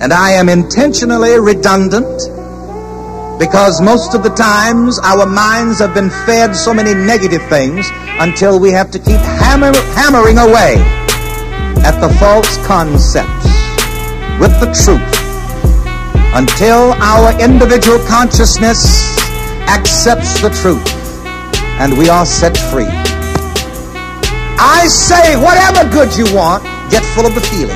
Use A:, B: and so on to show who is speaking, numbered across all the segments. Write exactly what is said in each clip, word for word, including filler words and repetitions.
A: And I am intentionally redundant because most of the times our minds have been fed so many negative things until we have to keep hammer, hammering away at the false concepts with the truth until our individual consciousness accepts the truth and we are set free. I say, whatever good you want, get full of the feeling.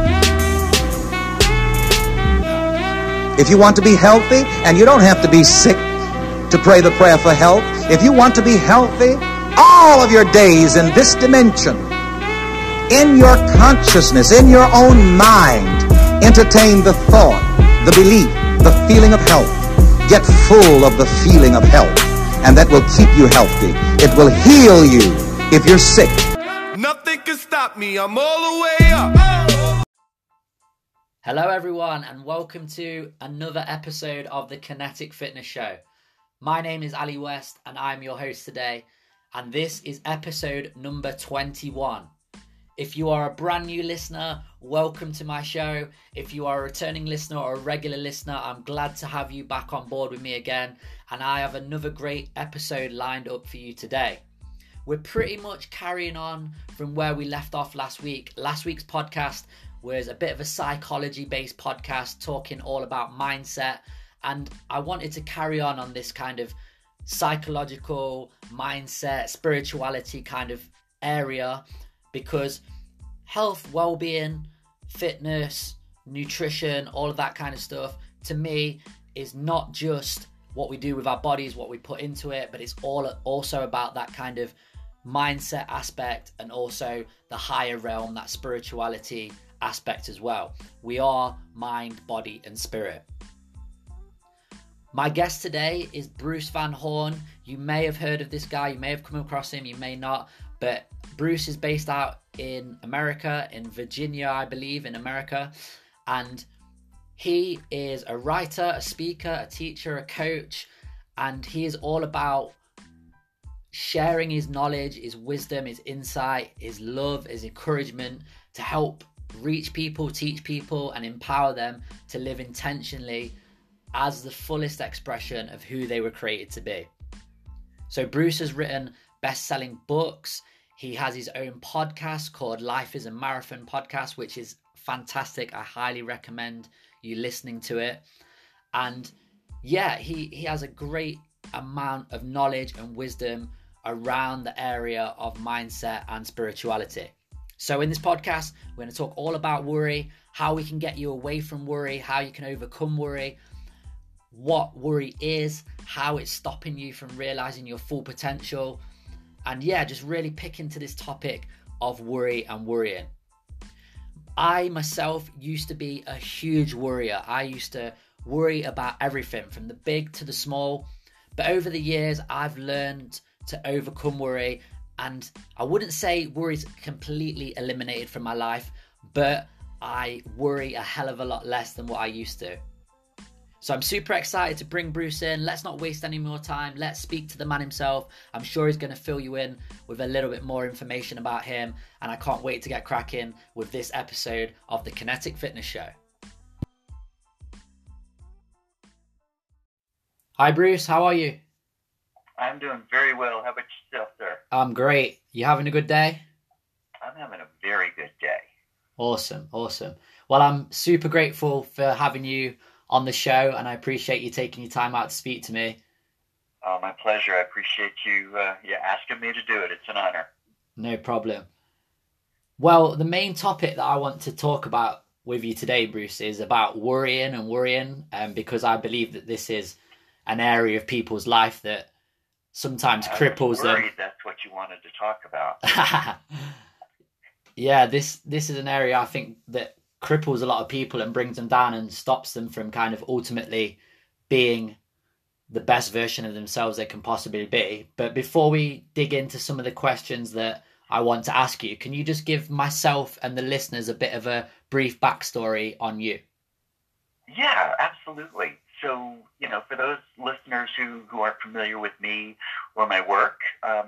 A: If you want to be healthy, and you don't have to be sick to pray the prayer for health. If you want to be healthy all of your days in this dimension, in your consciousness, in your own mind, entertain the thought, the belief, the feeling of health. Get full of the feeling of health, and that will keep you healthy. It will heal you if you're sick.
B: Nothing can stop me. I'm all the way up.
C: Hello everyone, and welcome to another episode of the Kinetic Fitness Show. My name is Ali West and I'm your host today, and this is episode number twenty-one. If you are a brand new listener, welcome to my show. If you are a returning listener or a regular listener, I'm glad to have you back on board with me again, and I have another great episode lined up for you today. We're pretty much carrying on from where we left off last week. Last week's podcast was a bit of a psychology-based podcast talking all about mindset, and I wanted to carry on on this kind of psychological mindset, spirituality kind of area, because health, well-being, fitness, nutrition, all of that kind of stuff, to me, is not just what we do with our bodies, what we put into it, but it's all also about that kind of mindset aspect and also the higher realm, that spirituality aspect as well. We are mind, body, and spirit. My guest today is Bruce Van Horn. You may have heard of this guy, you may have come across him, you may not, but Bruce is based out in America, in Virginia, I believe, in America, and he is a writer, a speaker, a teacher, a coach, and he is all about sharing his knowledge, his wisdom, his insight, his love, his encouragement to help reach people, teach people, and empower them to live intentionally as the fullest expression of who they were created to be. So Bruce has written best-selling books. He has his own podcast called Life is a Marathon Podcast, which is fantastic. I highly recommend you listening to it. And yeah, he, he has a great amount of knowledge and wisdom around the area of mindset and spirituality. So in this podcast, we're going to talk all about worry, how we can get you away from worry, how you can overcome worry, what worry is, how it's stopping you from realizing your full potential, and yeah, just really pick into this topic of worry and worrying. I myself used to be a huge worrier. I used to worry about everything from the big to the small, but over the years, I've learned to overcome worry. And I wouldn't say worry's completely eliminated from my life, but I worry a hell of a lot less than what I used to. So I'm super excited to bring Bruce in. Let's not waste any more time. Let's speak to the man himself. I'm sure he's going to fill you in with a little bit more information about him. And I can't wait to get cracking with this episode of the Kinetic Fitness Show. Hi, Bruce. How are you?
D: I'm doing very well. How about yourself, sir?
C: I'm great. You having a good day?
D: I'm having a very good day.
C: Awesome, awesome. Well, I'm super grateful for having you on the show, and I appreciate you taking your time out to speak to me.
D: Oh, my pleasure. I appreciate you, uh, you asking me to do it. It's an honor.
C: No problem. Well, the main topic that I want to talk about with you today, Bruce, is about worrying and worrying, um, because I believe that this is an area of people's life that sometimes
D: I
C: cripples
D: was worried
C: them.
D: That's what you wanted to talk about.
C: Yeah, this this is an area I think that cripples a lot of people and brings them down and stops them from kind of ultimately being the best version of themselves they can possibly be. But before we dig into some of the questions that I want to ask you, can you just give myself and the listeners a bit of a brief backstory on you?
D: Yeah, absolutely. So, you know, for those listeners who, who aren't familiar with me or my work, um,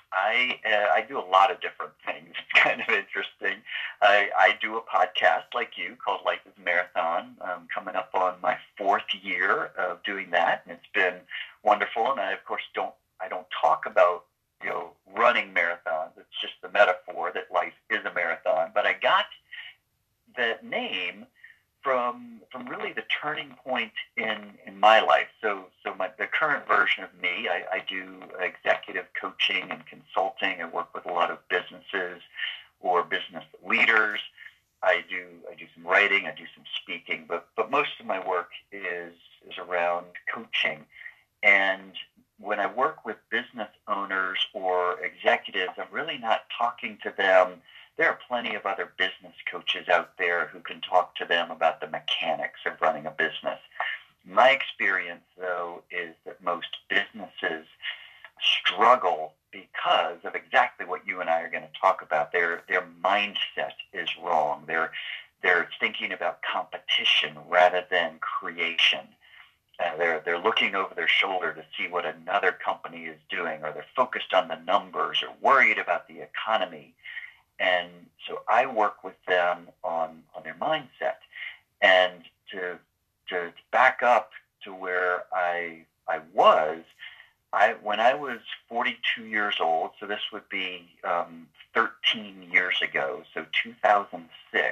D: I uh, I do a lot of different things. It's kind of interesting. I, I do a podcast like you called Life is a Marathon. I'm coming up on my fourth year of doing that, and it's been wonderful. And I, of course, don't I don't talk about you know running marathons. It's just the metaphor that life is a marathon. But I got that name from from really the turning point in, in my life. So so my the current version of me, I, I do executive coaching and consulting. I work with a lot of businesses or business leaders. I do I do some writing, I do some speaking, but but most of my work is is around coaching. And when I work with business owners or executives, I'm really not talking to them. There are plenty of other business coaches out there who can talk to them about the mechanics of running a business. My experience, though, is that most businesses struggle because of exactly what you and I are going to talk about. Their their mindset is wrong. They're they're thinking about competition rather than creation. Uh, they're they're looking over their shoulder to see what another company is doing, or they're focused on the numbers, or worried about the economy. And so I work with them on, on their mindset. And to to back up to where I I was, I when I was forty-two years old, so this would be um, thirteen years ago, so two thousand six,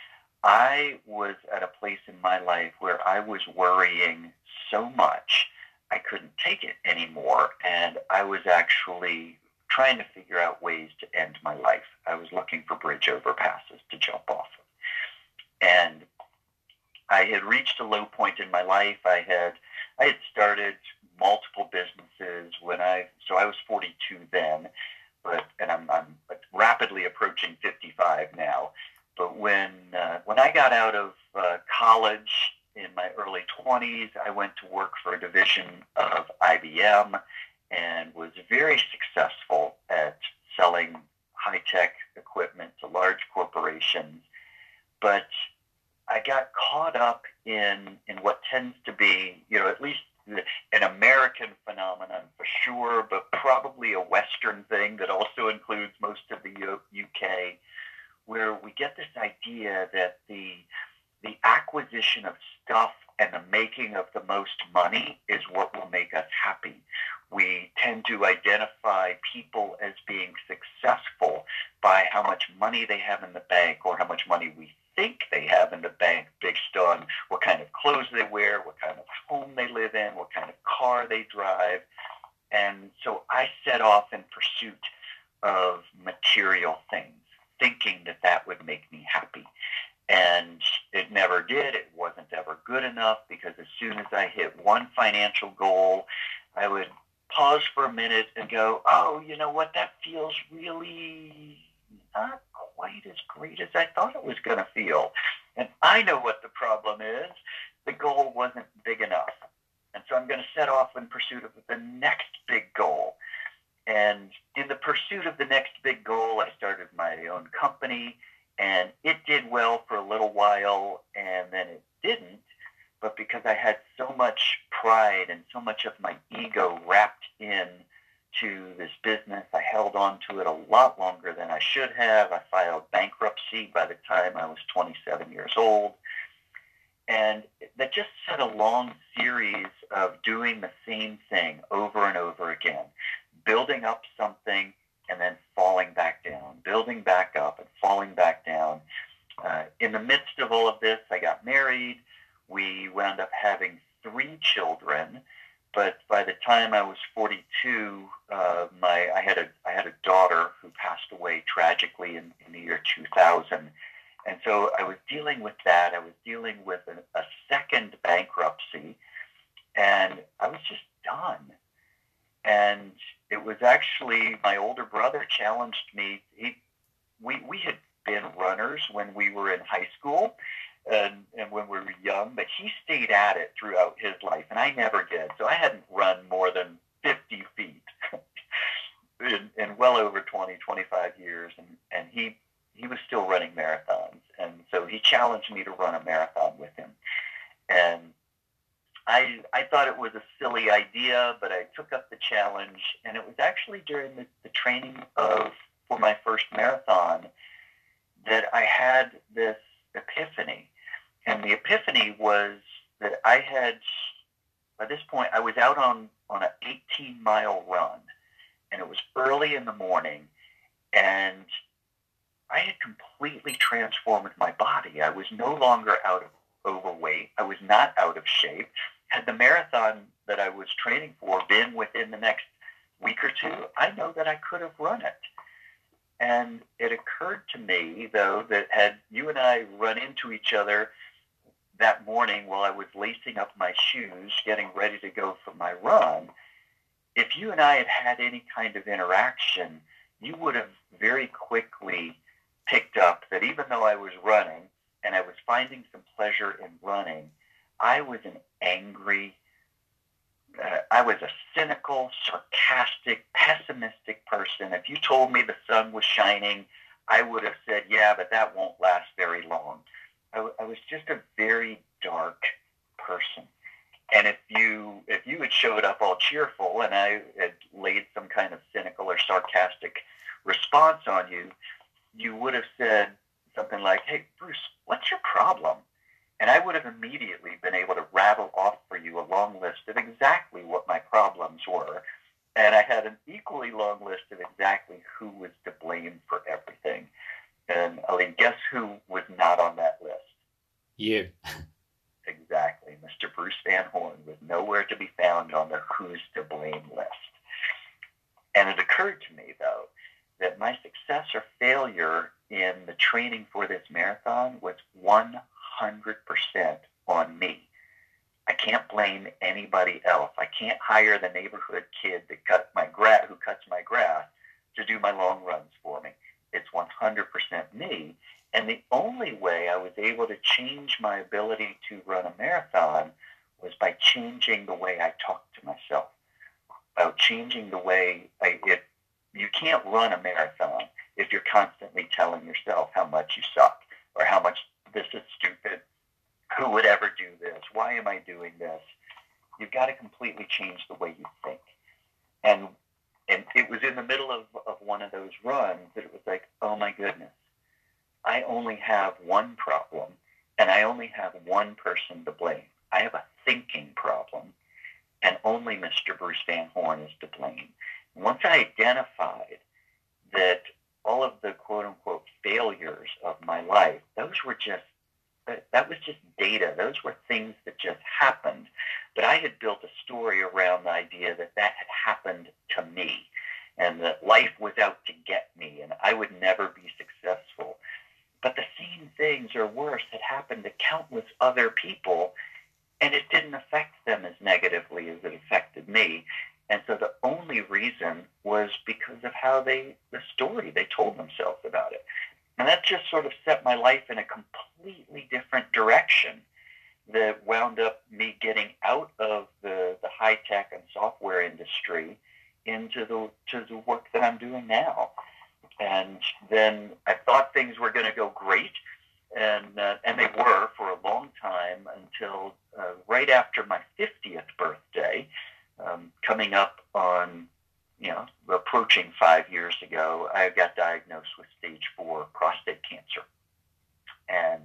D: I was at a place in my life where I was worrying so much I couldn't take it anymore, and I was actually trying to figure out ways to end my life. I was looking for bridge overpasses to jump off of. And I had reached a low point in my life. I had I had started multiple businesses when I so I was forty-two then, but and I'm I'm rapidly approaching fifty-five now. But when uh, when I got out of uh, college in my early twenties, I went to work for a division of I B M and was very successful at selling high-tech equipment to large corporations. But I got caught up in in what tends to be, you know, at least an American phenomenon for sure, but probably a Western thing that also includes most of the U K, where we get this idea that the the acquisition of stuff and the making of the most money is what will make us happy. We tend to identify people as being successful by how much money they have in the bank, or how much money we think they have in the bank, based on what kind of clothes they wear, what kind of home they live in, what kind of car they drive. And so I set off in pursuit of material things, thinking that that would make me happy. And it never did. It wasn't ever good enough, because as soon as I hit one financial goal, I would pause for a minute and go, oh, you know what, that feels really not quite as great as I thought it was going to feel. And I know what the problem is. The goal wasn't big enough. And so I'm going to set off in pursuit of the next big goal. And in the pursuit of the next big goal, I started my own company, and it did well for a little while, and then it didn't. But because I had so much pride and so much of my ego wrapped in to this business, I held on to it a lot longer than I should have. I filed bankruptcy by the time I was twenty-seven years old. And that just set a long series of doing the same thing over and over again, building up something and then falling back down, building back up and falling back down. Uh, in the midst of all of this, I got married. We wound up having three children, but by the time I was forty-two, uh, my I had a I had a daughter who passed away tragically in, in the year two thousand, and so I was dealing with that. I was dealing with a, a second bankruptcy, and I was just done. And it was actually my older brother challenged me. He we we had been runners when we were in high school. And, and when we were young, but he stayed at it throughout his life, and I never did. So I hadn't run more than fifty feet in, in well over twenty, twenty-five years, and, and he he was still running marathons. And so he challenged me to run a marathon with him. And I I thought it was a silly idea, but I took took up the challenge, and it was actually during the, the training of for my first marathon that I had this epiphany. And the epiphany was that I had, by this point, I was out on, on an eighteen-mile run, and it was early in the morning, and I had completely transformed my body. I was no longer out of overweight. I was not out of shape. Had the marathon that I was training for been within the next week or two, I know that I could have run it. And it occurred to me, though, that had you and I run into each other that morning while I was lacing up my shoes, getting ready to go for my run, if you and I had had any kind of interaction, you would have very quickly picked up that even though I was running and I was finding some pleasure in running, I was an angry, uh, I was a cynical, sarcastic, pessimistic person. If you told me the sun was shining, I would have said, yeah, but that won't last very long. I, I was just a very dark person. And if you if you had showed up all cheerful and I had laid some kind of cynical or sarcastic response on you, you would have said something like, hey, Bruce, what's your problem? And I would have immediately been able to rattle off for you a long list of exactly what my problems were. And I had an equally long list of exactly who was to blame for everything. And I mean, guess who was not on that list?
C: You.
D: Exactly. Mister Bruce Van Horn was nowhere to be found on the who's to blame list. And it occurred to me, though, that my success or failure in the training for this marathon was one hundred percent on me. I can't blame anybody else. I can't hire the neighborhood kid that cut my gra- who cuts my grass to do my long runs for me. It's one hundred percent me. And the only way I was able to change my ability to run a marathon was by changing the way I talked to myself, by changing the way I, if you can't run a marathon if you're constantly telling yourself how much you suck or how much this is stupid. Who would ever do this? Why am I doing this? You've got to completely change the way you think. And and it was in the middle of, of one of those runs that it was like, oh my goodness, I only have one problem and I only have one person to blame. I have a thinking problem and only Mister Bruce Van Horn is to blame. And once I identified that all of the quote-unquote failures of my life, those were just, that was just data. Those were things that just happened. But I had built a story around the idea that that had happened to me and that life was out to get me and I would never be successful. But the same things or worse had happened to countless other people and it didn't affect them as negatively as it affected me. And so the only reason was because of how they, the story they told themselves about it. And that just sort of set my life in a completely different direction that wound up me getting out of the, the high-tech and software industry into the, to the work that I'm doing now. And then I thought things were going to go great, and uh, and they were for a long time until uh, right after my fiftieth birthday, um, coming up on, you know, approaching five years ago, I got diagnosed with stage four prostate cancer. And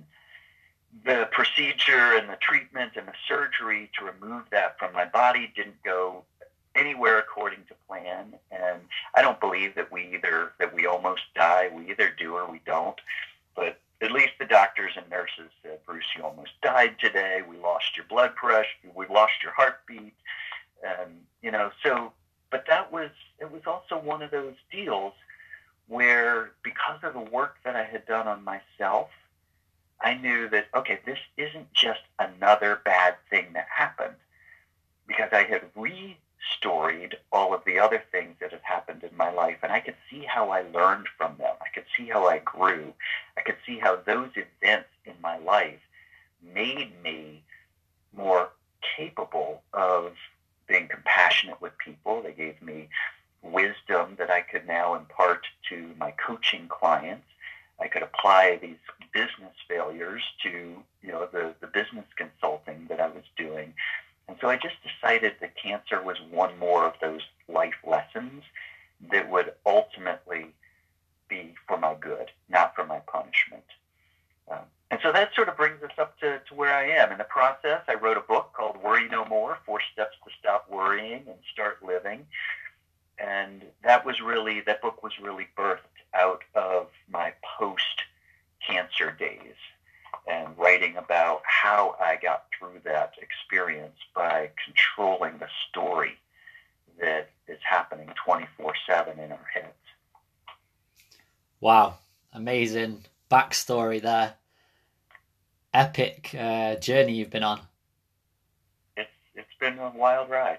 D: the procedure and the treatment and the surgery to remove that from my body didn't go anywhere according to plan. And I don't believe that we either, that we almost die. We either do or we don't. But at least the doctors and nurses said, Bruce, you almost died today. We lost your blood pressure. We lost your heartbeat. And, you know, so, but that was, it was also one of those deals where because of the work that I had done on myself, I knew that, okay, this isn't just another bad thing that happened, because I had re-storied all of the other things that had happened in my life, and I could see how I learned from them. I could see how I grew. I could see how those events in my life made me more capable of being compassionate with people. They gave me wisdom that I could now impart to my coaching clients. I could apply these business failures to, you know, the, the business consulting that I was doing. And so I just decided that cancer was one more of those life lessons that would ultimately be for my good, not for my punishment. Um, and so that sort of brings us up to, to where I am. In the process, I wrote a book called Worry No More, Four Steps to Stop Worrying and Start Living. And that was really, that book was really birthed out of my post-cancer days and writing about how I got through that experience by controlling the story that is happening twenty-four seven in our heads.
C: Wow, amazing backstory there. Epic uh, journey you've been on.
D: It's it's been a wild ride.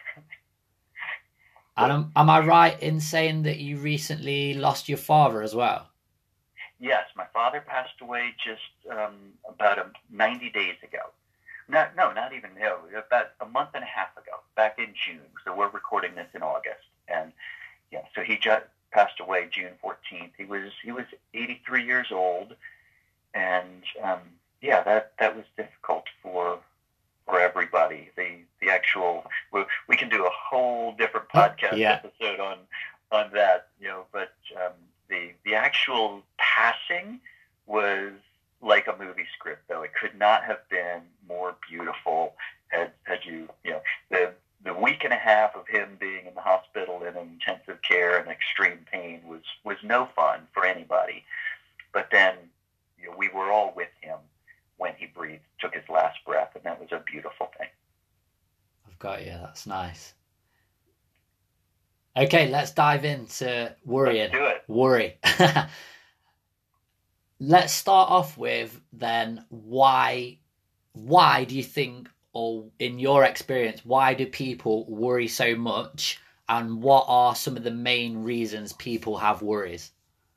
C: And am, am I right in saying that you recently lost your father as well?
D: Yes, my father passed away just um, about a, ninety days ago. No, no, not even, no, about a month and a half ago, back in June. So we're recording this in August. And yeah, so he just passed away June fourteenth. He was he was eighty-three years old. And um, yeah, that, that was difficult for for everybody. The the actual, we, we can do a whole different podcast
C: yeah.
D: episode on on that, you know, but um, the the actual passing was like a movie script, though. It could not have been more beautiful had, had you, you know, the the week and a half of him being in the hospital in intensive care and extreme pain was, was no fun for anybody. But then, you know, we were all with him when he breathed, took his last breath, and that was a beautiful thing.
C: I've got you. That's nice. Okay, let's dive into worrying.
D: Let's do it.
C: Worry. Let's start off with then why why do you think, or in your experience, why do people worry so much, and what are some of the main reasons people have worries?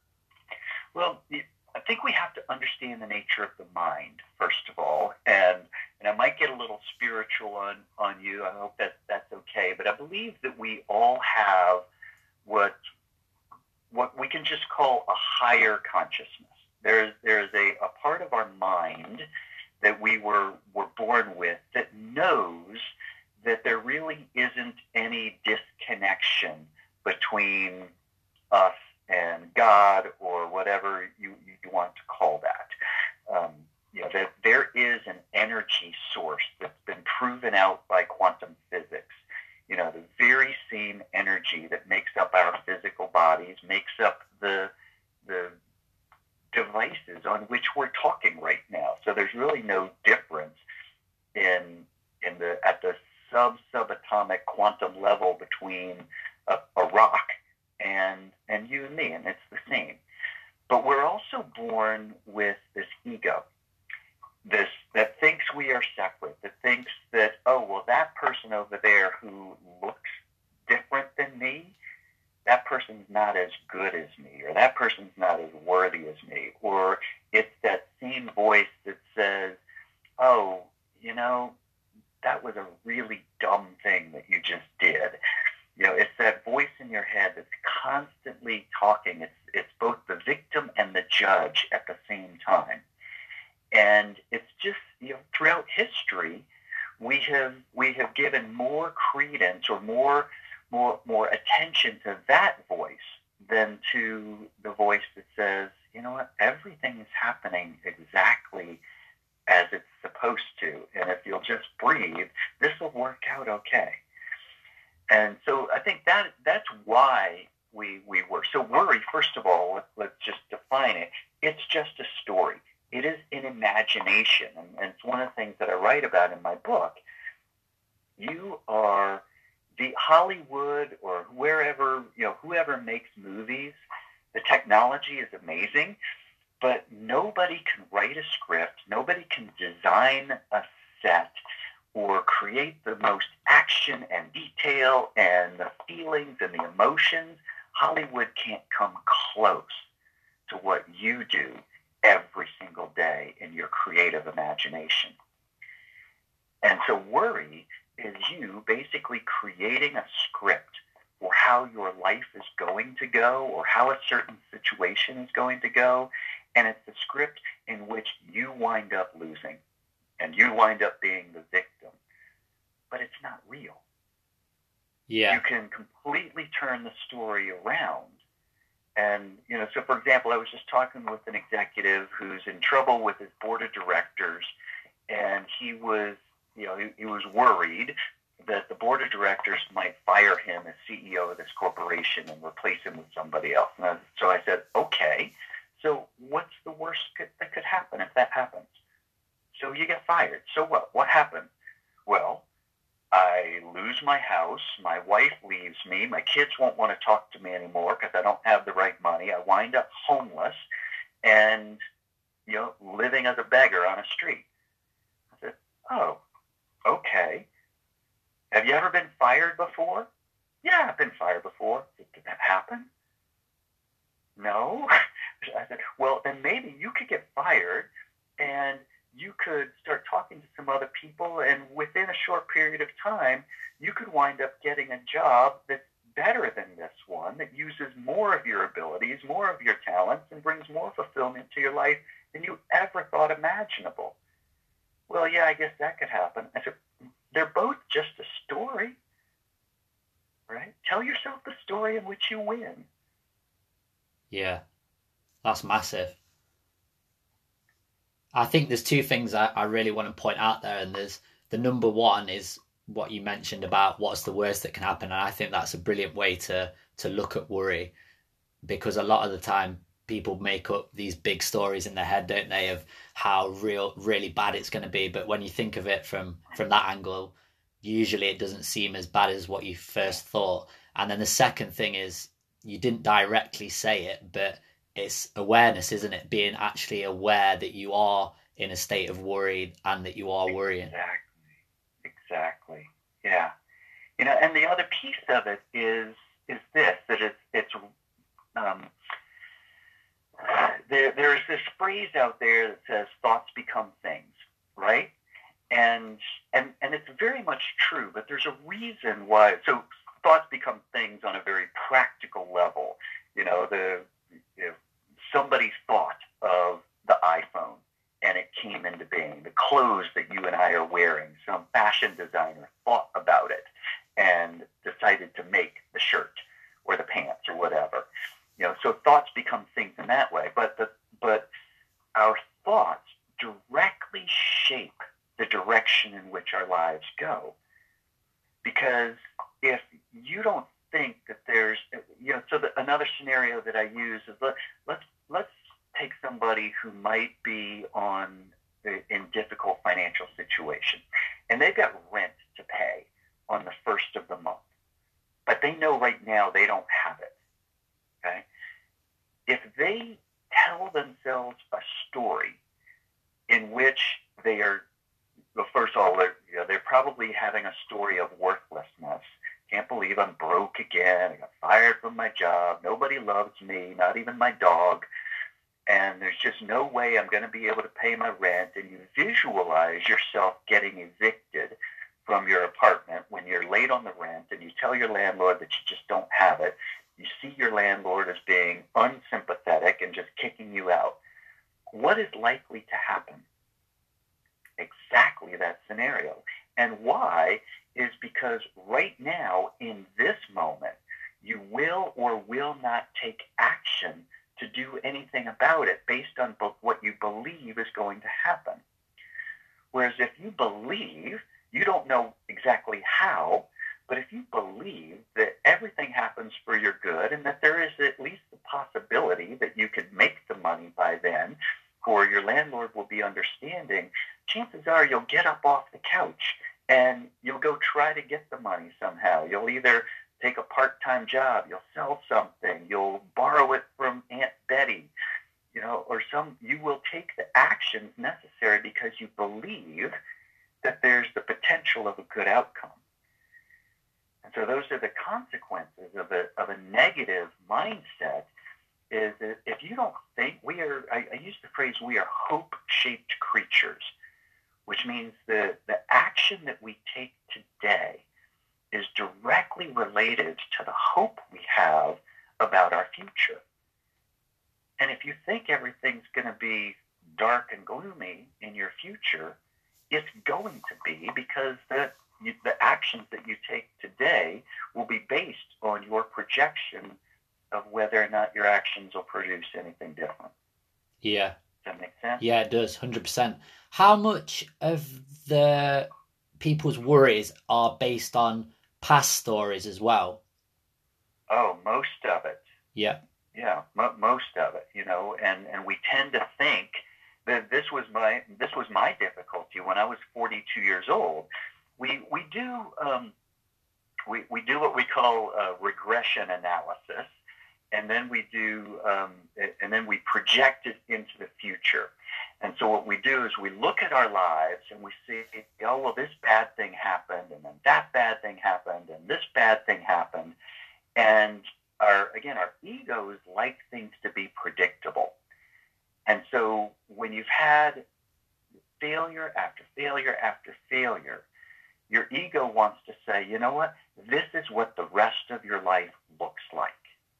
D: Well, I think we have to understand the nature of the mind, first of all, and and I might get a little spiritual on, on you. I hope that that's okay, but I believe that we all have what what we can just call a higher consciousness. There's there's a, a part of our mind that we were were born with that knows that there really isn't any disconnection between us and God, or whatever you, you want to call that. Um, you know, that there is an energy source that's been proven out by quantum physics. You know, the very same energy that makes up our physical bodies makes up the the devices on which we're talking right now. So there's really no difference in in the at the sub subatomic quantum level between a, a rock and and you and me, and it's the same. But we're also born with this ego, this that thinks we are separate, that thinks that, oh, well, that person over there who looks different than me, that person's not as good as me, or that person's not as worthy as me. Or it's that same voice that says, oh, you know, that was a really dumb thing that you just did. You know, it's that voice in your head that's constantly talking. It's it's both the victim and the judge at the same time. And it's just, you know, throughout history, we have we have given more credence or more more more attention to that voice than to the voice that says, you know what, everything is happening exactly as it's supposed to. And if you'll just breathe, this will work out okay. And so I think that that's why we, we worry. So worry, first of all, let, let's just define it. It's just a story. It is an imagination. And, and it's one of the things that I write about in my book. You are the Hollywood or wherever, you know, whoever makes movies, the technology is amazing, but nobody can write a script. Nobody can design a set or create the most action and detail and the feelings and the emotions. Hollywood can't come close to what you do every single day in your creative imagination. And so worry is you basically creating a script for how your life is going to go or how a certain situation is going to go. And it's a script in which you wind up losing and you wind up being the victim. But it's not real.
C: Yeah.
D: You can completely turn the story around. And, you know, so for example, I was just talking with an executive who's in trouble with his board of directors, and he was, you know, he, he was worried that the board of directors might fire him as C E O of this corporation and replace him with somebody else. And I, so I said, okay, so what's the worst could, that could happen if that happens? So you get fired. So what? What happened? Well, I lose my house, my wife leaves me, my kids won't want to talk to me anymore because I don't have the right money. I wind up homeless and, you know, living as a beggar on a street. I said, oh, okay. Have you ever been fired before? Yeah, I've been fired before. Did, did that happen? No. I said, well, then maybe you could get fired and you could start talking to some other people, and within a short period of time, you could wind up getting a job that's better than this one, that uses more of your abilities, more of your talents, and brings more fulfillment to your life than you ever thought imaginable. Well, yeah, I guess that could happen. I said, they're both just a story, right? Tell yourself the story in which you win.
C: Yeah, that's massive. I think there's two things I, I really want to point out there, and there's the number one is what you mentioned about what's the worst that can happen, and I think that's a brilliant way to to look at worry, because a lot of the time people make up these big stories in their head, don't they, of how real really bad it's going to be, but when you think of it from from that angle, usually it doesn't seem as bad as what you first thought. And then the second thing is, you didn't directly say it, but it's awareness, isn't it? Being actually aware that you are in a state of worry and that you are worrying.
D: Exactly. Exactly. Yeah. You know, and the other piece of it is is this, that it's it's um there there's this phrase out there that says thoughts become things, right? And and and it's very much true, but there's a reason why. So thoughts become things on a very practical level. You know, the you know, somebody thought of the iPhone and it came into being. The clothes that you and I are wearing, some fashion designer thought about it and decided to make the shirt or the pants or whatever. You know, so thoughts become things in that way. But the but our thoughts directly shape the direction in which our lives go. Because if you don't think that there's, you know, so the, another scenario that I use is let, let's let's take somebody who might be on in difficult financial situation, and they've got rent to pay on the first of the month, but they know right now they don't have it. Okay, if they tell themselves a story in which they are, well, first of all, they're, you know, they're probably having a story of worthlessness. Can't believe I'm broke again. I got fired from my job. Nobody loves me, not even my dog. And there's just no way I'm going to be able to pay my rent. And you visualize yourself getting evicted from your apartment when you're late on the rent, and you tell your landlord that you just don't have it. You see your landlord as being unsympathetic and just kicking you out. What is likely to happen? Exactly that scenario. And why is because right now, in this moment, you will or will not take action to do anything about it based on what you believe is going to happen. Whereas if you believe, you don't know exactly how, but if you believe that everything happens for your good and that there is at least the possibility that you could make the money by then, or your landlord will be understanding, chances are you'll get up off the couch and you'll go try to get the money somehow. You'll either take a part-time job, you'll sell something, you'll borrow it from Aunt Betty, you know, or some, you will take the actions necessary because you believe that there's the potential of a good outcome. And so those are the consequences of a, of a negative mindset, is that if you don't think, we are, I, I use the phrase, we are hope-shaped creatures, which means the, the action that we take today is directly related to the hope we have about our future. And if you think everything's going to be dark and gloomy in your future, it's going to be, because the, you, the actions that you take today will be based on your projection of whether or not your actions will produce anything different.
C: Yeah.
D: Does that make sense?
C: Yeah, it does, one hundred percent. How much of the people's worries are based on past stories as well?
D: Oh, most of it.
C: Yeah.
D: Yeah, mo- most of it, you know, and, and we tend to think that this was my this was my difficulty when I was forty-two years old. We we do um, we we do what we call uh, regression analysis, and then we do um, and then we project it into the future. And so what we do is we look at our lives and we see, oh well, this bad thing happened, and then that bad thing happened, and this bad thing happened, and our again our egos like things to be predictable. And so when you've had failure after failure after failure, your ego wants to say, you know what, this is what the rest of your life looks like.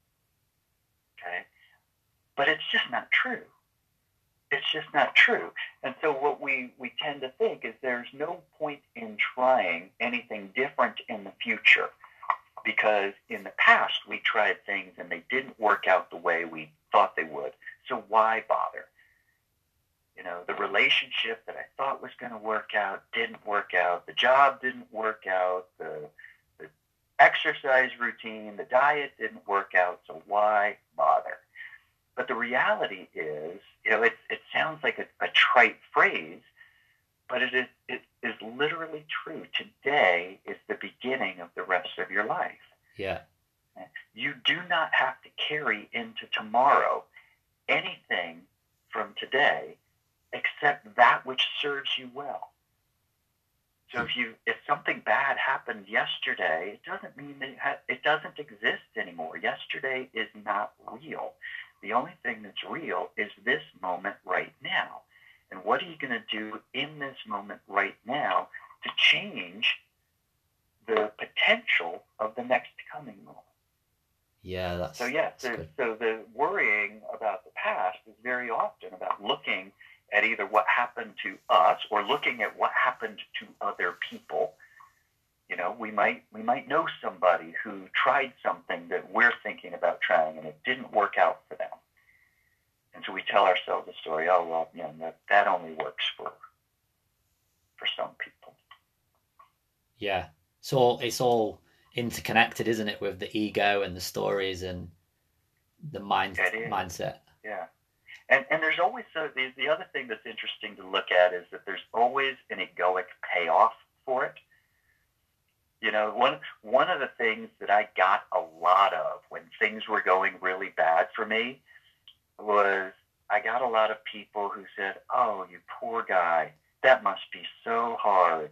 D: Okay? But it's just not true. It's just not true. And so what we, we tend to think is there's no point in trying anything different in the future, because in the past we tried things and they didn't work out the way we thought they would. So why bother? You know, the relationship that I thought was going to work out didn't work out. The job didn't work out. The, the exercise routine, the diet didn't work out. So why bother? But the reality is, you know, it, it sounds like a, a trite phrase, but it is, it is literally true. Today is the beginning of the rest of your life.
C: Yeah.
D: You do not have to carry into tomorrow anything from today except that which serves you well. So if you if something bad happened yesterday, it doesn't mean that it, ha- it doesn't exist anymore. Yesterday is not real. The only thing that's real is this moment right now. And what are you going to do in this moment right now to change the potential of the next coming moment?
C: Yeah, that's
D: so yeah.
C: that's
D: So,
C: good.
D: so the worrying about the past is very often about looking at either what happened to us or looking at what happened to other people. You know, we might we might know somebody who tried something that we're thinking about trying and it didn't work out for them. And so we tell ourselves a story, oh, well, you know, that, that only works for for some people.
C: Yeah. So it's all interconnected, isn't it, with the ego and the stories and the mind mindset.
D: Yeah. And and there's always, so the, the other thing that's interesting to look at is that there's always an egoic payoff for it. You know, one one of the things that I got a lot of when things were going really bad for me was I got a lot of people who said, oh, you poor guy, that must be so hard.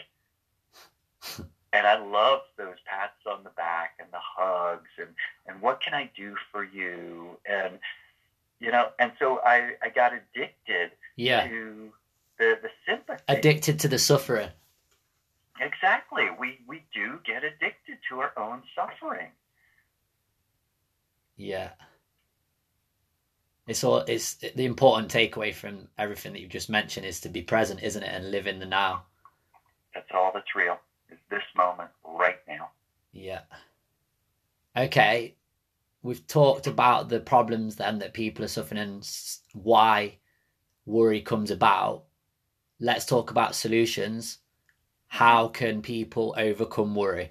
D: And I loved those pats on the back and the hugs and, and what can I do for you? And, you know, and so I, I got addicted
C: yeah.
D: to the, the sympathy.
C: Addicted to the sufferer.
D: Exactly. We we do get addicted to our own suffering.
C: Yeah. It's all it's the important takeaway from everything that you've just mentioned is to be present, isn't it? And live in the now.
D: That's all that's real. Is this moment right now.
C: Yeah. Okay. We've talked about the problems then that people are suffering and why worry comes about. Let's talk about solutions. How can people overcome worry?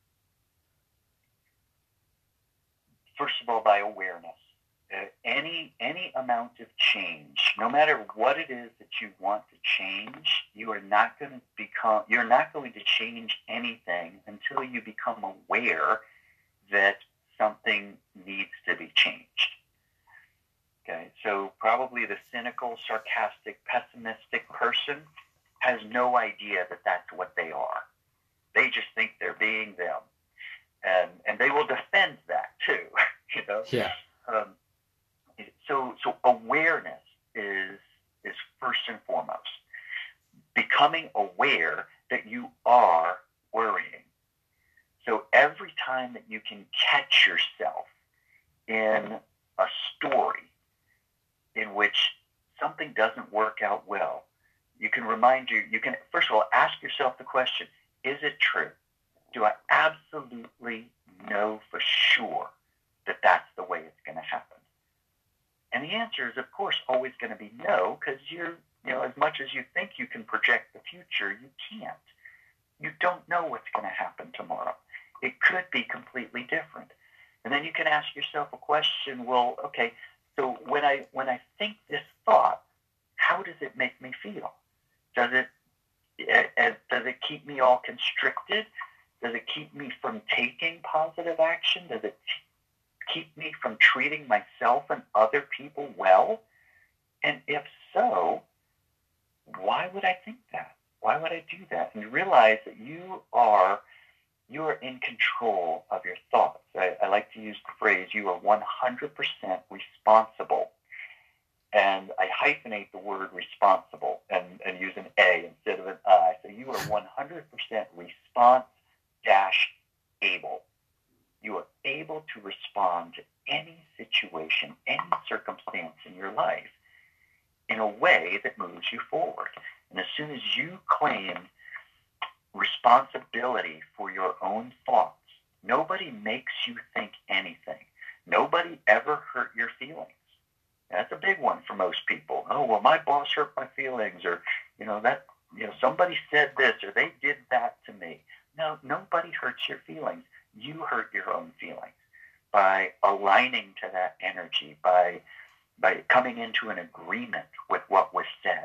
D: First of all, by awareness. Uh, any any amount of change, no matter what it is that you want to change, you are not going to become. You're not going to change anything until you become aware that something needs to be changed. Okay, so probably the cynical, sarcastic, pessimistic person has no idea that that's what they are. They just think they're being them. And and they will defend that too, you know?
C: Yeah.
D: Um, so so awareness is is first and foremost. Becoming aware that you are worrying. So every time that you can catch yourself in a story in which something doesn't work out well, you can remind you, you can, first of all, ask yourself the question, Is it true? Do I absolutely know for sure that that's the way it's going to happen? And the answer is, of course, always going to be no, because you're, you know, as much as you think you can project the future, you can't. You don't know what's going to happen tomorrow. It could be completely different. And then you can ask yourself a question, well, okay, so when I when I think this thought, how does it make me feel? Does it uh, does it keep me all constricted? Does it keep me from taking positive action? Does it keep me from treating myself and other people well? And if so, why would I think that? Why would I do that? And you realize that you are you are in control of your thoughts. I, I like to use the phrase, you are one hundred percent responsible. And I hyphenate the word responsible and, and use an A instead of an I. So you are one hundred percent response dash able. You are able to respond to any situation, any circumstance in your life in a way that moves you forward. And as soon as you claim responsibility for your own thoughts, nobody makes you think anything. Nobody ever hurt your feelings. That's a big one for most people. Oh, well, my boss hurt my feelings, or, you know, that, you know, somebody said this, or they did that to me. No, nobody hurts your feelings. You hurt your own feelings by aligning to that energy, by by coming into an agreement with what was said.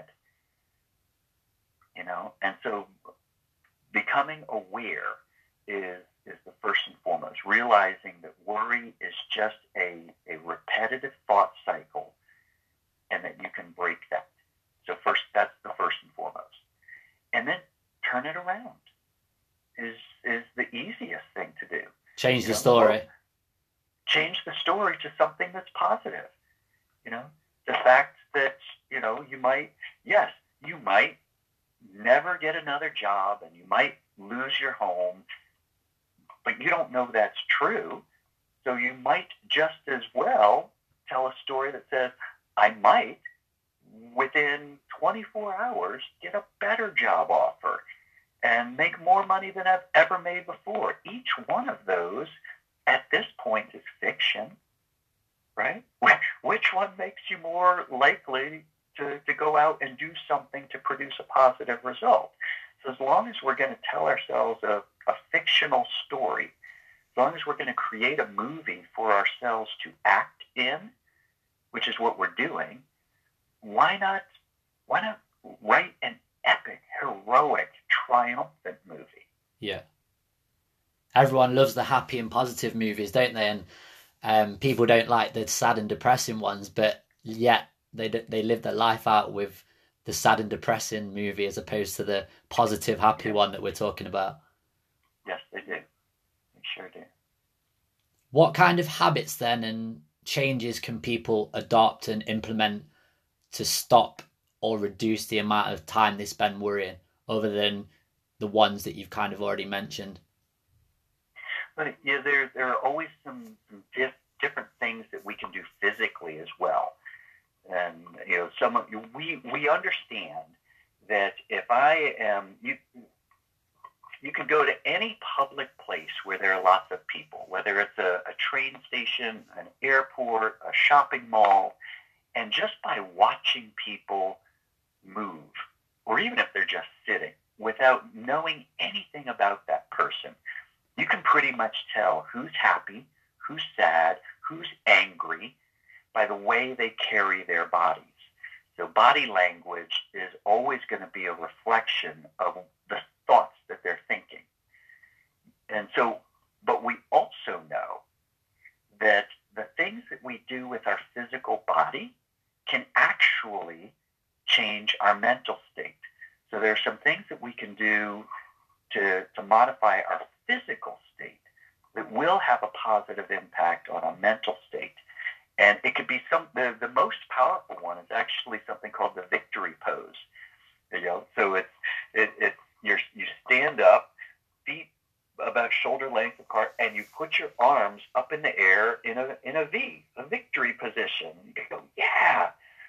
D: You know, and so becoming aware is is the first and foremost. Realizing that worry is just a, a repetitive thought cycle, and that you can break that. So first, that's the first and foremost. And then turn it around is is the easiest thing to do.
C: Change
D: you
C: the
D: know,
C: story.
D: Well, change the story to something that's positive. You know, the fact that, you know, you might, yes, you might never get another job and you might lose your home, but you don't know that's true. So you might just as well tell a story that says, I might, within twenty-four hours, get a better job offer and make more money than I've ever made before. Each one of those, at this point, is fiction, right? Which one makes you more likely to, to go out and do something to produce a positive result? So as long as we're going to tell ourselves a, a fictional story, as long as we're going to create a movie for ourselves to act in, which is what we're doing, why not, why not write an epic, heroic, triumphant movie?
C: Yeah. Everyone loves the happy and positive movies, don't they? And um, people don't like the sad and depressing ones, but yet they they live their life out with the sad and depressing movie as opposed to the positive, happy
D: yeah.
C: one that we're talking about.
D: Yes, they do. They sure do.
C: What kind of habits then and changes can people adopt and implement to stop or reduce the amount of time they spend worrying, other than the ones that you've kind of already mentioned?
D: But yeah, there there are always some, some diff, different things that we can do physically as well. And you know, some we we understand that if I am you, you can go to any public place where there are lots of people, whether it's a, a train station, an airport, a shopping mall, and just by watching people move, or even if they're just sitting, without knowing anything about that person, you can pretty much tell who's happy, who's sad, who's angry by the way they carry their bodies. So body language is always going to be a reflection of the thoughts that they're thinking. And so, but we also know that the things that we do with our physical body can actually change our mental state. So there are some things that we can do to, to modify our physical state that will have a positive impact on our mental state. And it could be some, the, the most powerful one is actually something called the victory pose. You know, so it's, it, it's, you're, you stand up, feet about shoulder length apart, and you put your arms up in the air in a, in a V, a victory position. You go, yeah.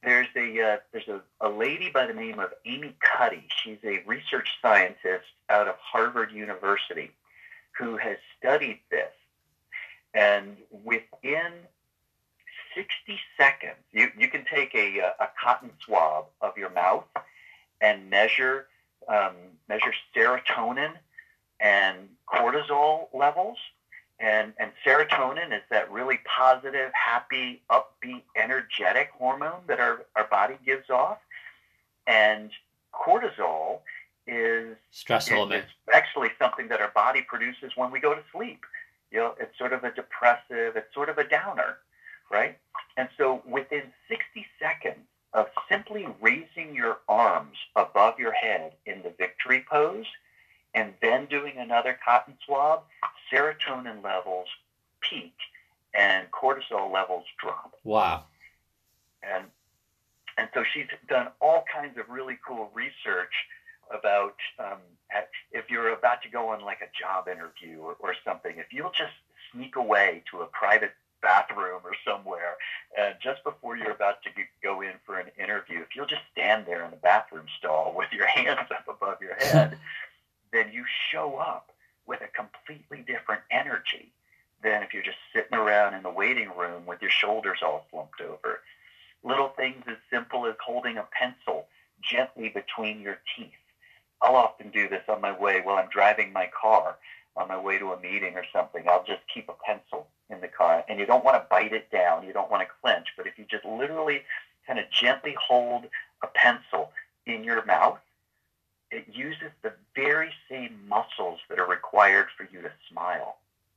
D: there's a uh, there's a, a lady by the name of Amy Cuddy. She's a research scientist out of Harvard University who has studied this. And within sixty seconds, you, you can take a, a cotton swab of your mouth and measure um, measure serotonin and cortisol levels. And, and serotonin is that really positive, happy, upbeat, energetic hormone that our, our body gives off. And cortisol is
C: stress hormone.
D: Is actually something that our body produces when we go to sleep. You know, it's sort of a depressive, it's sort of a downer, right? And so within sixty seconds of simply raising your arms above your head in the victory pose and then doing another cotton swab, serotonin levels peak and cortisol levels drop.
C: Wow.
D: And and so she's done all kinds of really cool research about um, at, if you're about to go on like a job interview or, or something, if you'll just sneak away to a private bathroom or somewhere, and just before you're about to go in for an interview, if you'll just stand there in the bathroom stall with your hands up above your head, then you show up with a completely different energy than if you're just sitting around in the waiting room with your shoulders all slumped over. Little things as simple as holding a pencil gently between your teeth. I'll often do this on my way while I'm driving my car on my way to a meeting or something. I'll just keep a pencil in the car, and you don't want to bite it down. You don't want to clench, but if you just literally kind of gently hold a pencil in your mouth, it uses the very same muscles that are required for you to smile.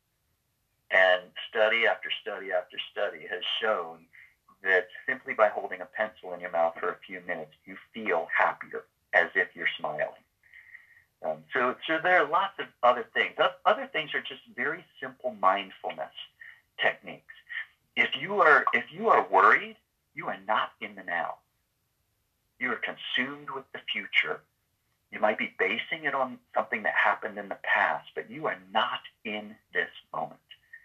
D: And study after study after study has shown that simply by holding a pencil in your mouth for a few minutes, you feel happier as if you're smiling. Um, so, so there are lots of other things. Other things are just very simple mindfulness techniques. If you are if you are worried, you are not in the now. You are consumed with the future. You might be basing it on something that happened in the past, but you are not in this moment.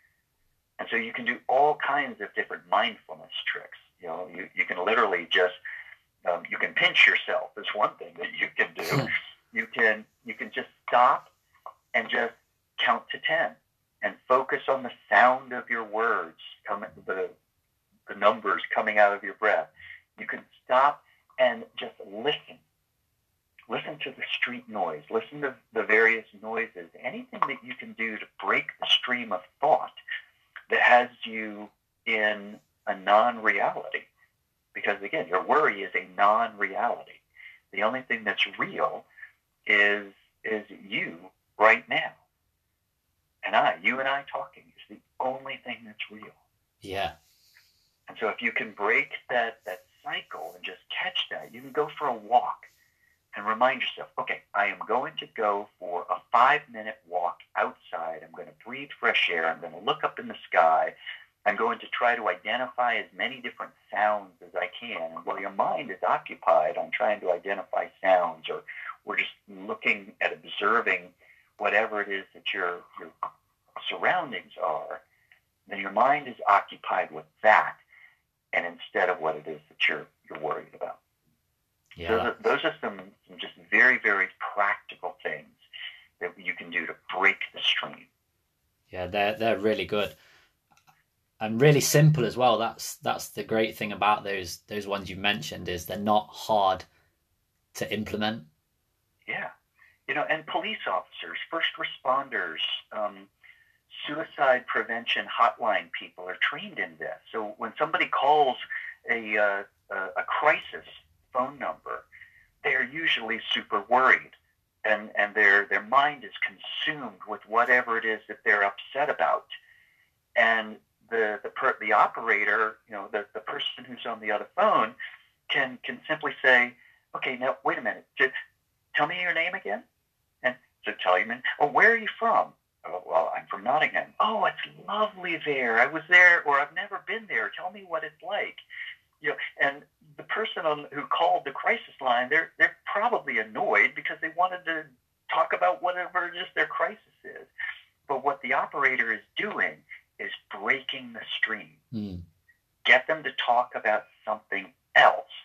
D: And so you can do all kinds of different mindfulness tricks. You know, you, you can literally just, um, you can pinch yourself is one thing that you can do. You can, you can just stop and just count to ten and focus on the sound of your words, coming, the, the numbers coming out of your breath. You can stop and just listen. Listen to the street noise. Listen to the various noises. Anything that you can do to break the stream of thought that has you in a non-reality. Because, again, your worry is a non-reality. The only thing that's real is is you right now. And I, you and I talking is the only thing that's real.
C: Yeah.
D: And so if you can break that, that cycle and just catch that, you can go for a walk and remind yourself, okay, I am going to go for a five-minute walk outside. I'm going to breathe fresh air. I'm going to look up in the sky. I'm going to try to identify as many different sounds as I can. And while your mind is occupied on trying to identify sounds, or we're just looking at observing whatever it is that your your surroundings are, then your mind is occupied with that, and instead of what it is that you're you're worried about.
C: Yeah.
D: Those are, those are some, some just very, very practical things that you can do to break the stream.
C: Yeah, they're they're really good. And really simple as well. That's that's the great thing about those those ones you mentioned, is they're not hard to implement.
D: Yeah. You know, and police officers, first responders, um, suicide prevention hotline people are trained in this. So when somebody calls a, uh, a, a crisis phone number, they're usually super worried. And, and their, their mind is consumed with whatever it is that they're upset about. And the the, per, the operator, you know, the, the person who's on the other phone can, can simply say, okay, now, wait a minute. Just tell me your name again. And so tell you, oh, where are you from? Oh, well, I'm from Nottingham. Oh, it's lovely there. I was there, or I've never been there. Tell me what it's like. You know, and the person on, who called the crisis line, they're they're probably annoyed because they wanted to talk about whatever it is their crisis is. But what the operator is doing is breaking the stream.
C: Mm.
D: Get them to talk about something else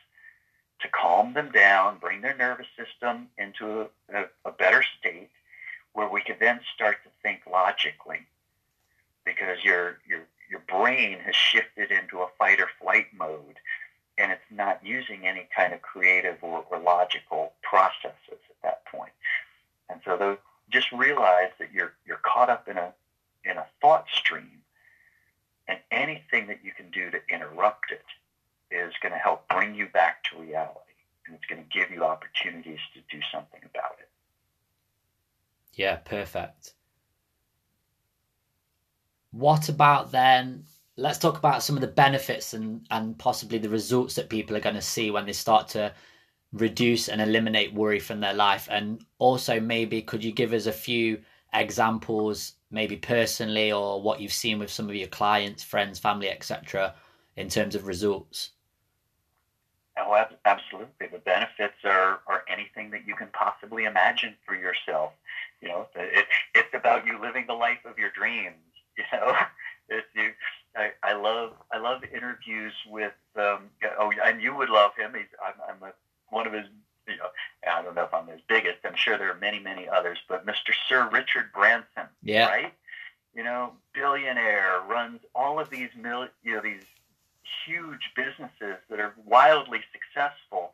D: calm them down, bring their nervous system into a, a, a better state where we can then start to think logically, because your your your brain has shifted into a fight or flight mode, and it's not using any kind of creative or, or logical processes at that point. And so those, just realize that you're you're caught up in a in a thought stream, and anything that you can do to interrupt it is going to help bring you back to reality, and it's going to give you opportunities to do something about it.
C: Yeah, perfect. What about then, let's talk about some of the benefits and, and possibly the results that people are going to see when they start to reduce and eliminate worry from their life. And also maybe could you give us a few examples, maybe personally, or what you've seen with some of your clients, friends, family, et cetera, in terms of results?
D: Oh, absolutely. The benefits are, are anything that you can possibly imagine for yourself. You know, it, it's about you living the life of your dreams. You know, it's you. I, I love I love interviews with. Um, oh, and you would love him. He's I'm, I'm a, one of his. You know, I don't know if I'm his biggest. I'm sure there are many many others, but Mister Sir Richard Branson.
C: Yeah.
D: Right. You know, billionaire, runs all of these mil. You know, these huge businesses that are wildly successful.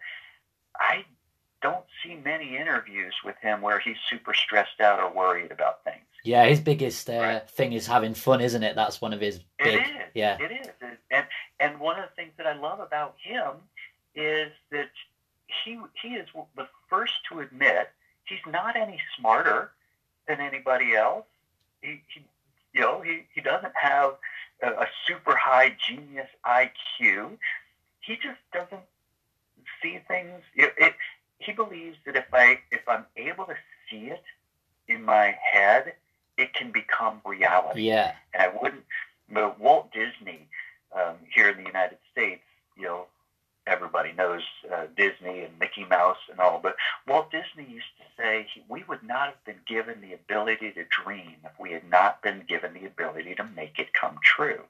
D: I don't see many interviews with him where he's super stressed out or worried about things.
C: Yeah, his biggest uh,
D: right.
C: thing is having fun, isn't it? That's one of his big...
D: It is.
C: Yeah.
D: It is. And, and one of the things that I love about him is that he he is the first to admit he's not any smarter than anybody else. He, he you know, he, he doesn't have a, a super high genius I Q. He just doesn't see things. It, it, he believes that if I if I'm able to see it in my head, it can become reality.
C: Yeah.
D: And I wouldn't. But Walt Disney, um, here in the United States, you know, everybody knows uh, Disney and Mickey Mouse and all, but Walt Disney used to say he, we would not have been given the ability to dream if we had not been given the ability to make it come true.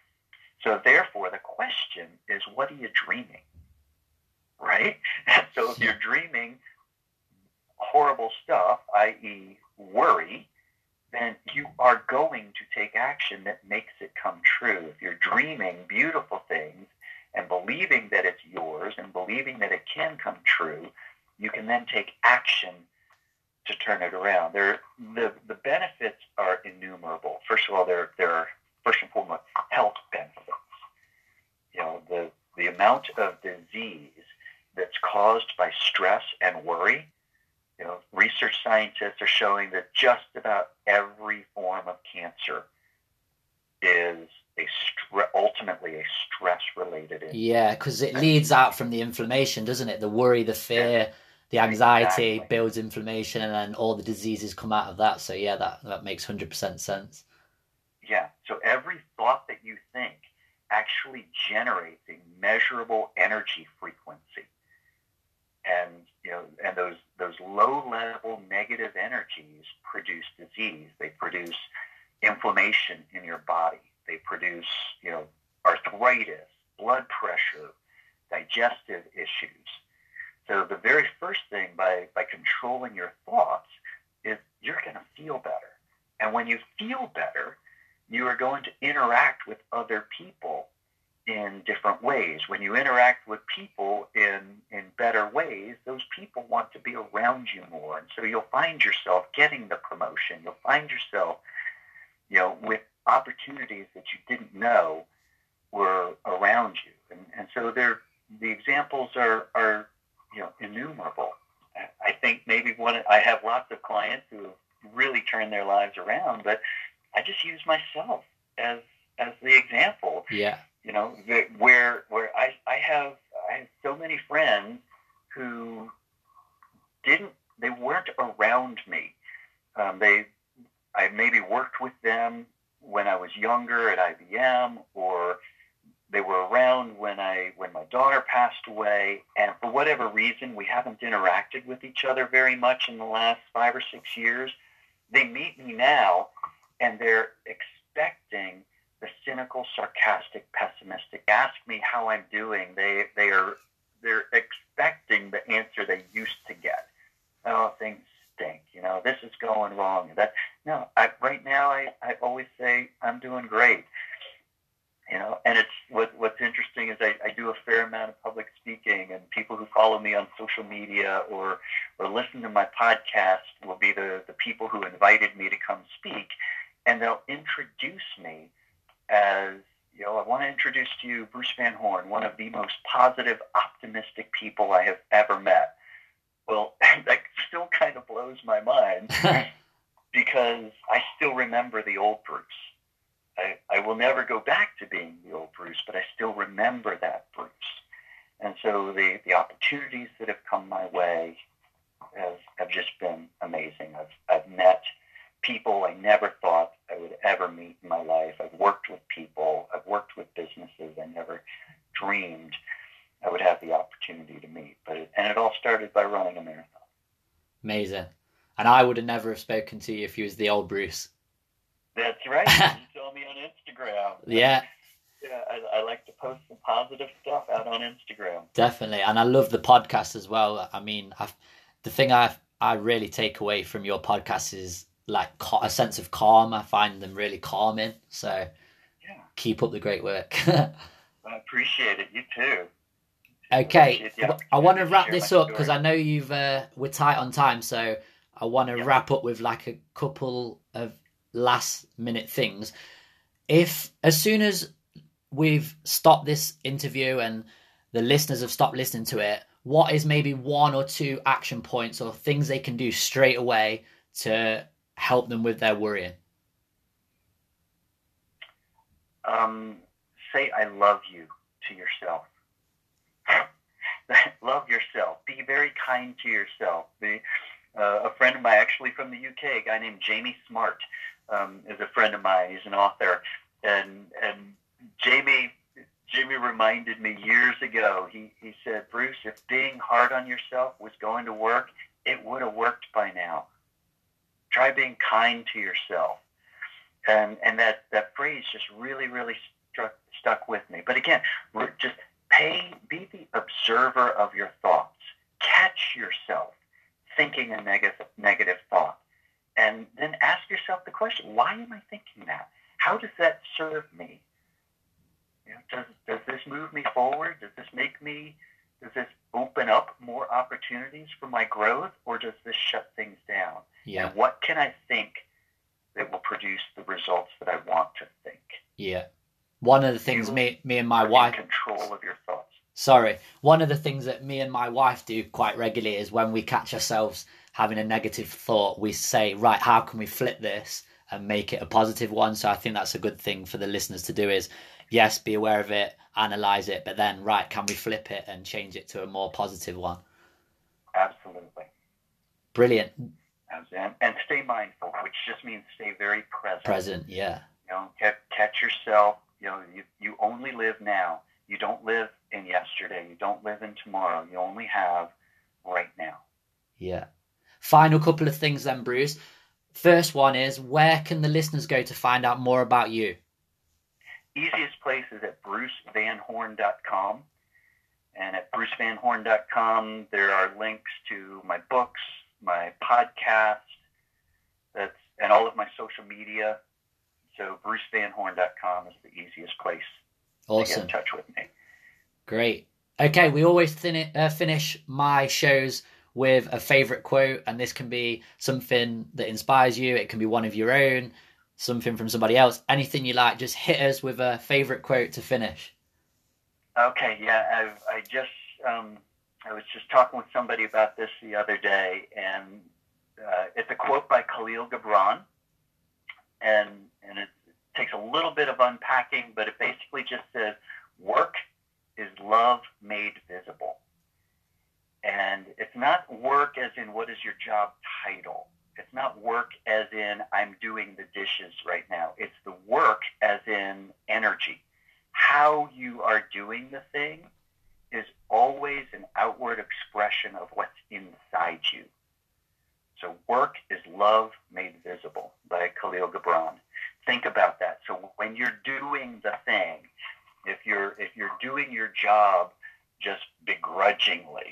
D: So therefore, the question is, what are you dreaming? Right? So if you're dreaming horrible stuff, that is worry, then you are going to take action that makes it come true. If you're dreaming beautiful things and believing that it's yours and believing that it can come true, you can then take action to turn it around. There, the, the benefits are innumerable. First of all, there, there are, first and foremost, health benefits. You know, the, the amount of disease that's caused by stress and worry. You know, research scientists are showing that just about every form of cancer is a stre- ultimately a stress-related injury.
C: Yeah, because it leads out from the inflammation, doesn't it? The worry, the fear, the anxiety
D: Exactly.
C: builds inflammation, and then all the diseases come out of that. So yeah, that, that makes one hundred percent sense.
D: Yeah, so every thought that you think actually generates a measurable energy frequency. And you know, and those those low-level negative energies produce disease. They produce inflammation in your body. They produce, you know, arthritis, blood pressure, digestive issues. So the very first thing by by controlling your thoughts is you're going to feel better. And when you feel better, you are going to interact with other people in different ways. When you interact with people in, in better ways, those people want to be around you more. And so you'll find yourself getting the promotion. You'll find yourself, you know, with opportunities that you didn't know were around you. And, and so they're, the examples are, are, you know, innumerable. I think maybe one, I have lots of clients who have really turned their lives around, but I just use myself as, as the example.
C: Yeah.
D: You know, where where I, I have I have so many friends who didn't they weren't around me. Um, they I maybe worked with them when I was younger at I B M, or they were around when I when my daughter passed away, and for whatever reason we haven't interacted with each other very much in the last five or six years. They meet me now, and they're expecting the cynical, sarcastic, pessimistic. Ask me how I'm doing. They they are they're expecting answer they used to get. Oh, things stink. You know, this is going wrong. That no, I, right now I, I always say I'm doing great. You know, and it's what what's interesting is I, I do a fair amount of public speaking, and people who follow me on social media or or listen to my podcast will be the, the people who invited me to come speak, and they'll introduce me as, you know, I want to introduce to you Bruce Van Horn, one of the most positive, optimistic people I have ever met. Well, that still kind of blows my mind because I still remember the old Bruce. I, I will never go back to being the old Bruce, but I still remember that Bruce. And so the, the opportunities that have come my way have, have just been amazing. I've, I've met people I never thought I would ever meet in my life. I've worked with people. I've worked with businesses I never dreamed I would have the opportunity to meet. But it, and it all started by running a marathon.
C: Amazing. And I would have never have spoken to you if you was the old Bruce.
D: That's right. You saw me on Instagram.
C: Yeah.
D: Yeah, I, I like to post some positive stuff out on Instagram.
C: Definitely. And I love the podcast as well. I mean, I've, the thing I I really take away from your podcast is like a sense of calm. I find them really calming. So
D: yeah.
C: Keep up the great work.
D: I appreciate it. You too.
C: Okay. I want to wrap this up because I know you've uh, we're tight on time. So I want to yeah. wrap up with like a couple of last minute things. If as soon as we've stopped this interview and the listeners have stopped listening to it, what is maybe one or two action points or things they can do straight away to help them with their worrying?
D: Um, say I love you to yourself. Love yourself. Be very kind to yourself. Be, uh, a friend of mine, actually from the U K, a guy named Jamie Smart, um, is a friend of mine. He's an author, and and Jamie Jamie reminded me years ago. He he said, Bruce, if being hard on yourself was going to work, it would have worked by now. Try being kind to yourself, and and that that phrase just really really struck stuck with me. But again, we're just pay be the observer of your thoughts. Catch yourself thinking a negative negative thought. And then ask yourself the question, why am I thinking that? How does that serve me? You know, does, does this move me forward? Does this make me, does this open up more opportunities for my growth, or does this shut things down?
C: Yeah.
D: And what can I think that will produce the results that I want to think?
C: Yeah. One of the things you me, me and my wife...
D: control of your thoughts.
C: Sorry. One of the things that me and my wife do quite regularly is when we catch ourselves having a negative thought, we say, right, how can we flip this and make it a positive one? So I think that's a good thing for the listeners to do is, yes, be aware of it, analyze it, but then, right, can we flip it and change it to a more positive one?
D: Absolutely.
C: Brilliant.
D: And, and stay mindful, which just means stay very present.
C: Present, yeah.
D: You know, catch, catch yourself. You know, you, you only live now. You don't live in yesterday. You don't live in tomorrow. You only have right now.
C: Yeah. Final couple of things then, Bruce. First one is, where can the listeners go to find out more about you?
D: Easiest place is at bruce van horn dot com. And at bruce van horn dot com, there are links to my books, my podcast, that's, and all of my social media. So bruce van horn dot com is the easiest place
C: awesome.
D: to get in touch with me.
C: Great. Okay, we always thin- uh, finish my shows with a favorite quote, and this can be something that inspires you. It can be one of your own, something from somebody else, anything you like. Just hit us with a favorite quote to finish.
D: Okay, yeah, I, I just um, I was just talking with somebody about this the other day, and uh, it's a quote by Khalil Gibran, and and it takes a little bit of unpacking, but it basically just says, "Work is love made visible." And it's not work as in what is your job title. It's not work as in I'm doing the dishes right now. It's the work as in energy. How you are doing the thing is always an outward expression of what's inside you. So work is love made visible by Khalil Gibran. Think about that. So when you're doing the thing, if you're if you're doing your job just begrudgingly,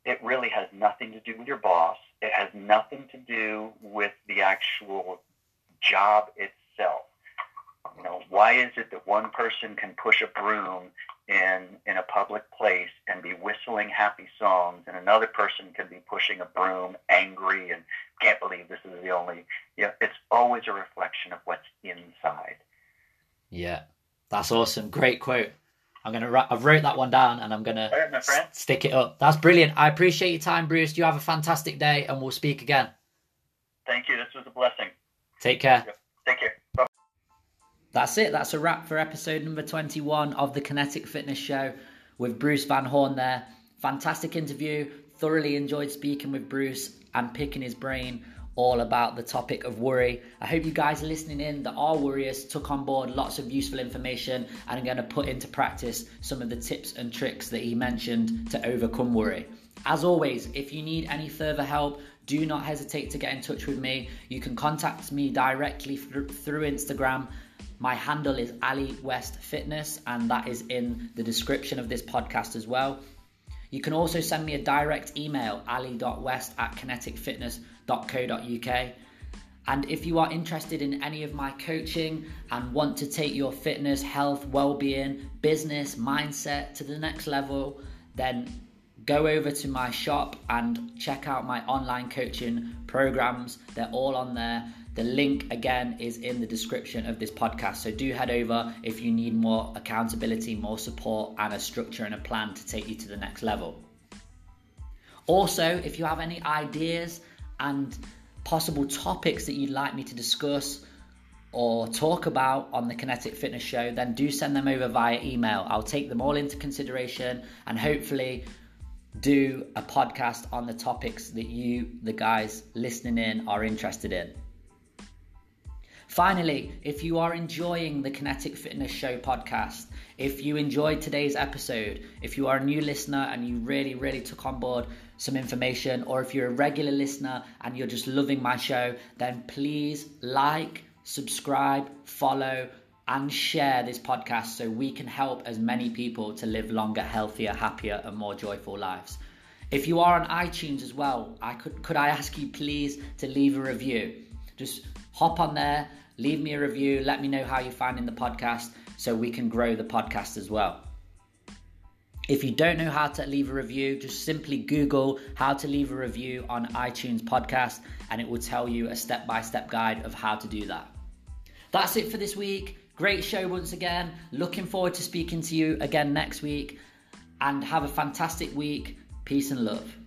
D: it really has nothing to do with your boss. It has nothing to do with the actual job itself. You know, why is it that one person can push a broom in in a public place and be whistling happy songs, and another person can be pushing a broom angry and can't believe this is the only, you know, it's always a reflection of what's inside.
C: Yeah, that's awesome. Great quote. I'm going to, I've wrote that one down and I'm going to
D: right,
C: stick it up. That's brilliant. I appreciate your time, Bruce. You have a fantastic day and we'll speak again.
D: Thank you. This was a blessing.
C: Take care.
D: Take care. Bye.
C: That's it. That's a wrap for episode number twenty-one of the Kinetic Fitness Show with Bruce Van Horn there. Fantastic interview. Thoroughly enjoyed speaking with Bruce and picking his brain all about the topic of worry. I hope you guys listening in that are worriers took on board lots of useful information and are going to put into practice some of the tips and tricks that he mentioned to overcome worry. As always, if you need any further help, do not hesitate to get in touch with me. You can contact me directly through Instagram. My handle is Ali West Fitness, and that is in the description of this podcast as well. You can also send me a direct email, ali dot west at kinetic fitness dot co dot uk. And if you are interested in any of my coaching and want to take your fitness, health, well-being, business, mindset to the next level, then go over to my shop and check out my online coaching programs. They're all on there. The link, again, is in the description of this podcast. So do head over if you need more accountability, more support, and a structure and a plan to take you to the next level. Also, if you have any ideas and possible topics that you'd like me to discuss or talk about on the Kinetic Fitness Show, then do send them over via email. I'll take them all into consideration and hopefully do a podcast on the topics that you, the guys listening in, are interested in. Finally, if you are enjoying the Kinetic Fitness Show podcast, if you enjoyed today's episode, if you are a new listener and you really, really took on board some information, or if you're a regular listener and you're just loving my show, then please like, subscribe, follow, and share this podcast so we can help as many people to live longer, healthier, happier, and more joyful lives. If you are on iTunes as well, I could could I ask you please to leave a review? Just hop on there, leave me a review, let me know how you're finding the podcast so we can grow the podcast as well. If you don't know how to leave a review, just simply Google how to leave a review on iTunes podcast and it will tell you a step-by-step guide of how to do that. That's it for this week. Great show once again. Looking forward to speaking to you again next week, and have a fantastic week. Peace and love.